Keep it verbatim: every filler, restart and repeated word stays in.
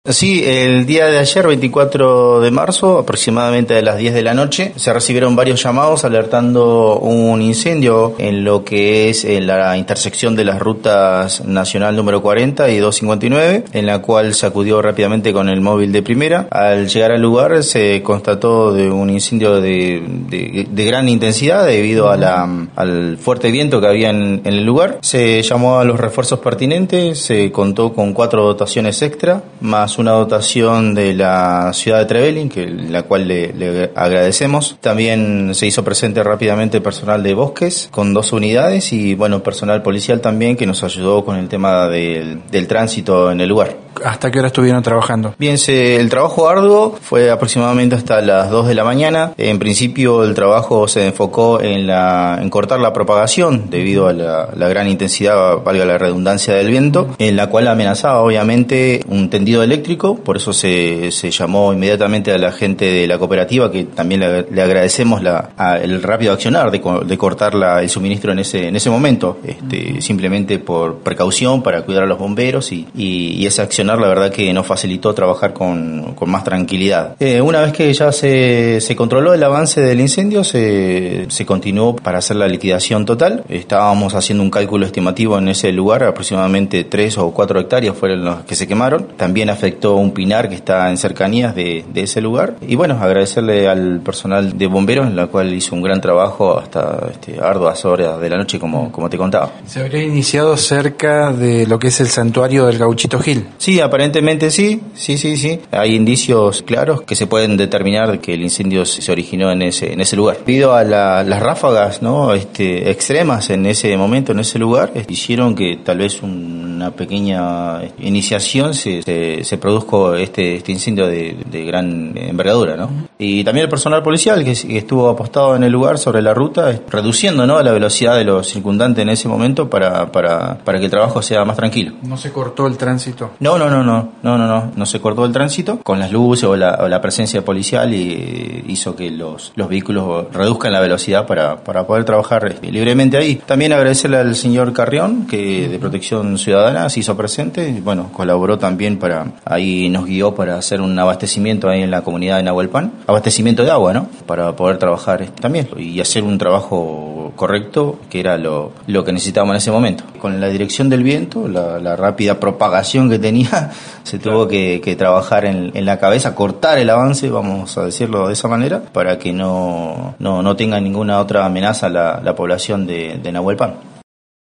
Sí, el día de ayer, veinticuatro de marzo, aproximadamente a las diez de la noche, se recibieron varios llamados alertando un incendio en lo que es en la intersección de las rutas nacional número cuarenta y doscientos cincuenta y nueve, en la cual se acudió rápidamente con el móvil de primera. Al llegar al lugar se constató de un incendio de, de, de gran intensidad debido a la, al fuerte viento que había en, en el lugar. Se llamó a los refuerzos pertinentes, se contó con cuatro dotaciones extra, más una dotación de la ciudad de Trevelin, que la cual le, le agradecemos. También se hizo presente rápidamente personal de bosques con dos unidades y bueno, personal policial también que nos ayudó con el tema del, del tránsito en el lugar. ¿Hasta qué hora estuvieron trabajando? Bien, se, el trabajo arduo fue aproximadamente hasta las dos de la mañana. En principio el trabajo se enfocó en, la, en cortar la propagación debido a la, la gran intensidad, valga la redundancia, del viento, en la cual amenazaba obviamente un tendido eléctrico. Por eso se, se llamó inmediatamente a la gente de la cooperativa, que también le, le agradecemos la, a, el rápido accionar de, de cortar la, el suministro en ese, en ese momento, este, simplemente por precaución para cuidar a los bomberos y, y, y esa acción la verdad que nos facilitó trabajar con, con más tranquilidad. Eh, una vez que ya se, se controló el avance del incendio, se, se continuó para hacer la liquidación total. Estábamos haciendo un cálculo estimativo en ese lugar, aproximadamente tres o cuatro hectáreas fueron los que se quemaron. También afectó un pinar que está en cercanías de, de ese lugar. Y bueno, agradecerle al personal de bomberos, en la cual hizo un gran trabajo hasta este, arduas horas de la noche, como, como te contaba. ¿Se habría iniciado cerca de lo que es el santuario del Gauchito Gil? Sí, aparentemente sí, sí, sí, sí. Hay indicios claros que se pueden determinar que el incendio se originó en ese en ese lugar. Debido a la, las ráfagas, ¿no? este, extremas en ese momento, en ese lugar, hicieron que tal vez una pequeña iniciación se, se, se produzca este, este incendio de, de gran envergadura, ¿no? Y también el personal policial que estuvo apostado en el lugar sobre la ruta, reduciendo, ¿no?, la velocidad de los circundantes en ese momento para, para, para que el trabajo sea más tranquilo. ¿No se cortó el tránsito? No, no, no, no, no, no, no, no se cortó el tránsito con las luces o la, o la presencia policial, y hizo que los, los vehículos reduzcan la velocidad para, para poder trabajar libremente ahí. También agradecerle al señor Carrión, que de Protección Ciudadana se hizo presente, y bueno, colaboró también para, ahí nos guió para hacer un abastecimiento ahí en la comunidad de Nahuelpan, abastecimiento de agua, ¿no?, para poder trabajar también y hacer un trabajo correcto, que era lo, lo que necesitábamos en ese momento. Con la dirección del viento, la, la rápida propagación que tenía, se tuvo claro. que, que trabajar en, en la cabeza, cortar el avance, vamos a decirlo de esa manera, para que no, no, no tenga ninguna otra amenaza la, la población de, de Nahuelpan.